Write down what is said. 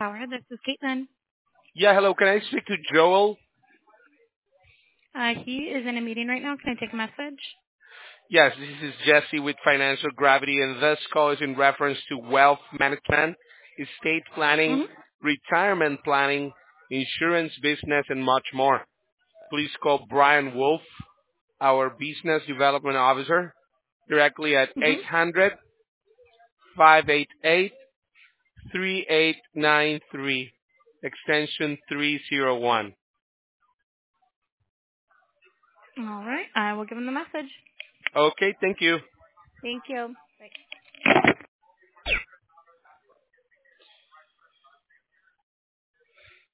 Power. This is Caitlin. Yeah, hello. Can I speak to Joel? He is in a meeting right now. Can I take a message? Yes, this is Jesse with Financial Gravity, and this call is in reference to wealth management, estate planning, Mm-hmm. retirement planning, insurance business, and much more. Please call Brian Wolf, our Business Development Officer, directly at Mm-hmm. 800-588-3893, extension 301. All right. I will give him the message. Okay, thank you. Thank you.